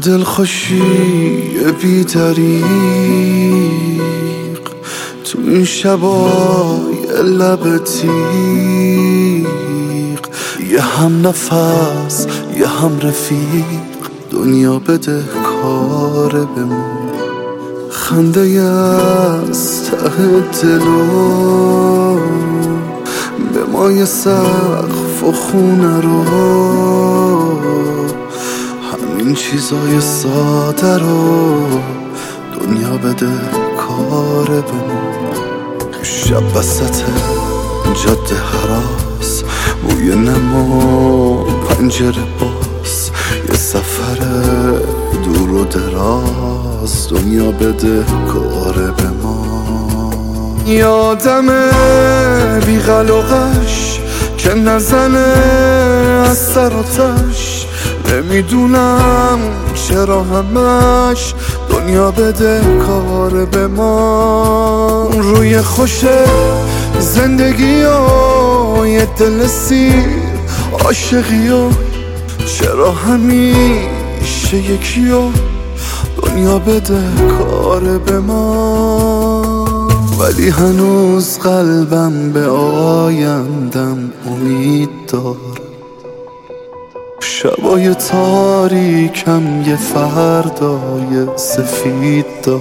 دلخوشی بی دریق تو این شبای لب تیغ، یه هم نفس یه هم رفیق، دنیا بده کار بمون. خنده از ته دلو به مای سقف و خونه رو، همین چیزای ساده رو دنیا بده کار بمون. شب وسط جاده هراس، بوی نما پنجره باز، یه سفر دور و دراز، دنیا بده کار به ما. یادمه بیغلقش که نزنه از سر و تش، نمیدونم چرا همش دنیا بده کار به ما. روی خوشه زندگی و یه دل سیر عاشقی و چرا همیشه یکی و دنیا بده کار به ما. ولی هنوز قلبم به آیندم امید دار، شبای تاریکم یه فردای سفید دار.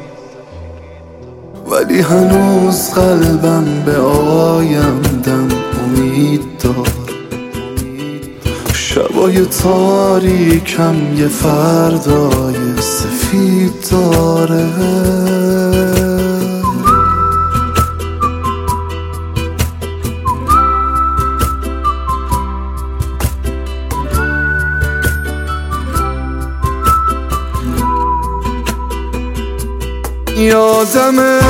ولی هنوز قلبم به آیندم امید دار، شبای تاریکم یه فردای سفید داره. یادمه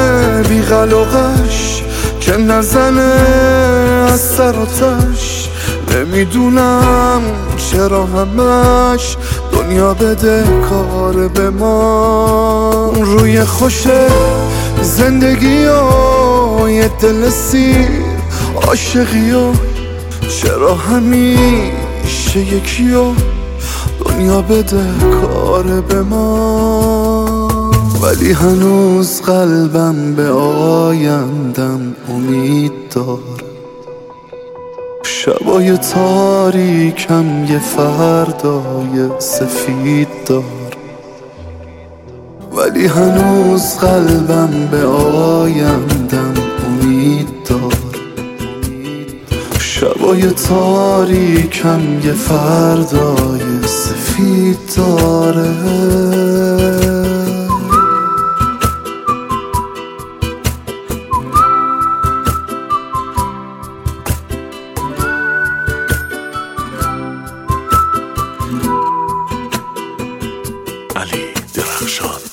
بیغلقش که نزنه از سر و تش، نمیدونم چرا همش دنیا بده کار به ما. روی خوشه زندگی و یه دل سیر عاشقی و چرا همیشه یکی و دنیا بده کار به ما. ولی هنوز قلبم به آیندم امید دار، شبای تاریکم یه فردای سفید دار. ولی هنوز قلبم به آیندم امید دار، شبای تاریکم یه فردای سفید داره. علی درخشان.